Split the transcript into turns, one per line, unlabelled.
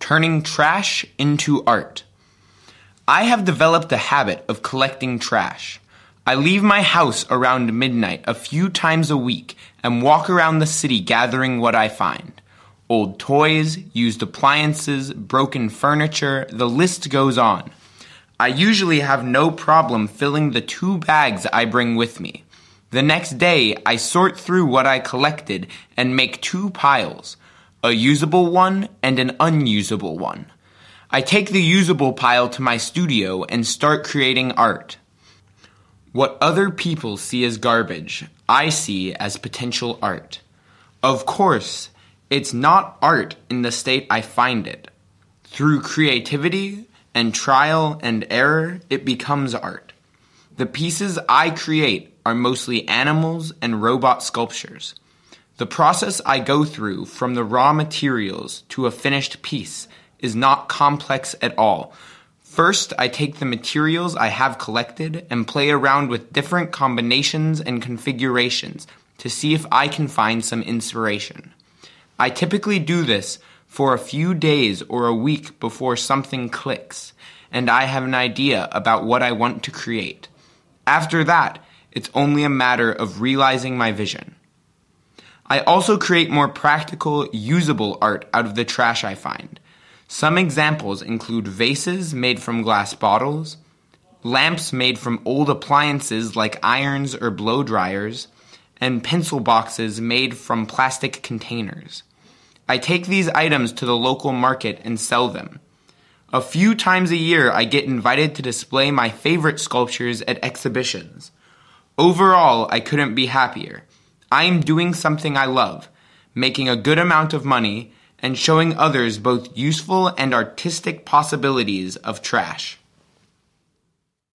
Turning trash into art. I have developed a habit of collecting trash. I leave my house around midnight a few times a week and walk around the city gathering what I find. Old toys, used appliances, broken furniture, the list goes on. I usually have no problem filling the 2 bags I bring with me. The next day, I sort through what I collected and make 2 piles, a usable one and an unusable one. I take the usable pile to my studio and start creating art. What other people see as garbage, I see as potential art. Of course, it's not art in the state I find it. Through creativity and trial and error, it becomes art. The pieces I create are mostly animals and robot sculptures. The process I go through from the raw materials to a finished piece is not complex at all. First, I take the materials I have collected and play around with different combinations and configurations to see if I can find some inspiration. I typically do this for a few days or a week before something clicks, and I have an idea about what I want to create. After that, it's only a matter of realizing my vision. I also create more practical, usable art out of the trash I find. Some examples include vases made from glass bottles, lamps made from old appliances like irons or blow dryers, and pencil boxes made from plastic containers. I take these items to the local market and sell them. A few times a year, I get invited to display my favorite sculptures at exhibitions. Overall, I couldn't be happier. I am doing something I love, making a good amount of money, and showing others both useful and artistic possibilities of trash.